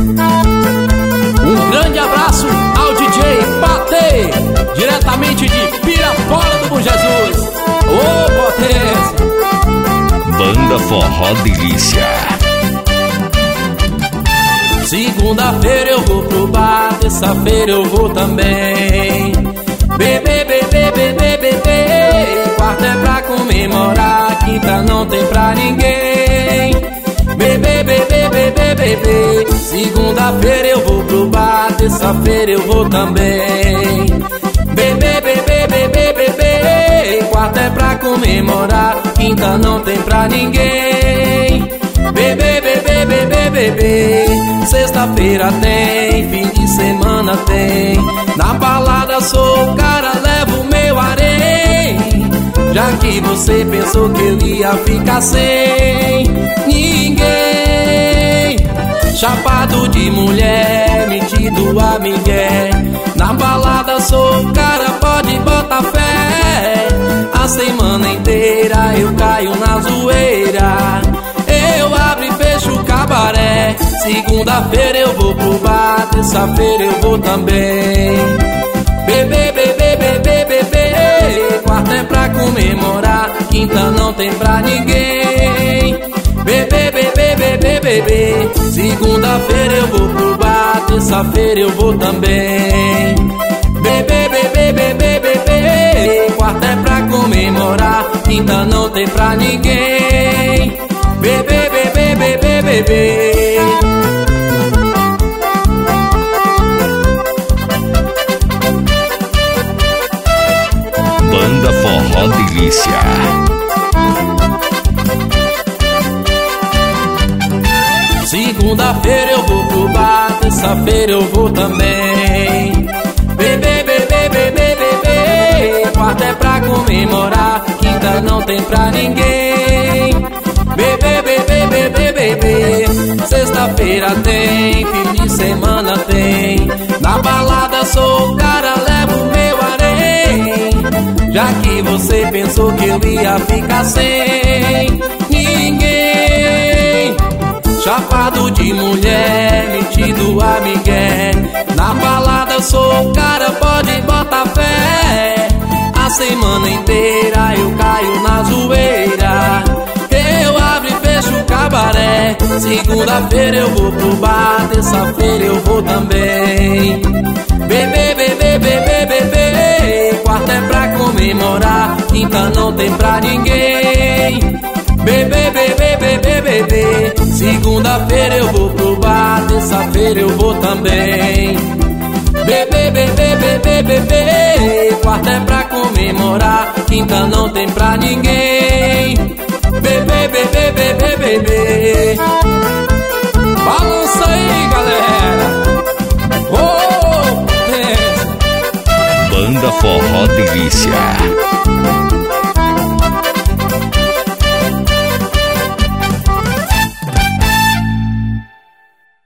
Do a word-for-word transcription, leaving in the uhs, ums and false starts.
Um grande abraço ao D J Patê, diretamente de Pirapora do Bom Jesus. Ô potência! Banda Forró Delícia. Segunda-feira eu vou pro bar, terça-feira eu vou também. Bebê, bebê, bebê, bebê. Quarta é pra comemorar, quinta não tem pra ninguém. Bebê, bebê, bebê, bebê. Segunda-feira eu vou pro bar, terça-feira eu vou também. Bebê, bebê, bebê, bebê. Quarta é pra comemorar, quinta não tem pra ninguém. Bebê, bebê, bebê, bebê. Sexta-feira tem, fim de semana tem. Na balada sou o cara, levo meu harém. Já que você pensou que eu ia ficar sem ninguém. Chapado de mulher, metido a migué. Na balada sou o cara, pode botar fé. A semana inteira eu caio na zoeira. Eu abro e fecho o cabaré. Segunda-feira eu vou pro bar, terça-feira eu vou também. Bebê, bebê, bebê, bebê. Quarta é pra comemorar, quinta não tem pra ninguém. Bebê, bebê, bebê, bebê. Segunda-feira eu vou pro bar, terça-feira eu vou também. Bebê, bebê, bebê, bebê. Quarta é pra comemorar, quinta não tem pra ninguém. Bebê, bebê, bebê, bebê. Banda Forró Delícia. Segunda-feira eu vou pro bar, terça-feira eu vou também. Bebê, bebê, bebê, bebê. Quarta é pra comemorar, quinta não tem pra ninguém. Bebê, bebê, bebê, bebê. Sexta-feira tem, fim de semana tem. Na balada sou o cara, levo meu harém. Já que você pensou que eu ia ficar sem ninguém. Chapado de mulher, metido a migué. Na balada sou o cara, pode botar fé. A semana inteira eu caio na zoeira. Eu abro e fecho o cabaré. Segunda-feira eu vou pro bar, terça-feira eu vou também. Bebê, bebê, bebê, bebê. Quarta é pra comemorar, quinta não tem pra ninguém. Bebê, bebê, bebê, bebê. Segunda-feira eu vou pro bar, terça-feira eu vou também. Bebê, bebê, bebê, bebê. Quarta é pra comemorar, quinta não tem pra ninguém. Bebê, bebê, bebê, bebê. Balança aí, galera. Oh, Banda Forró Delícia.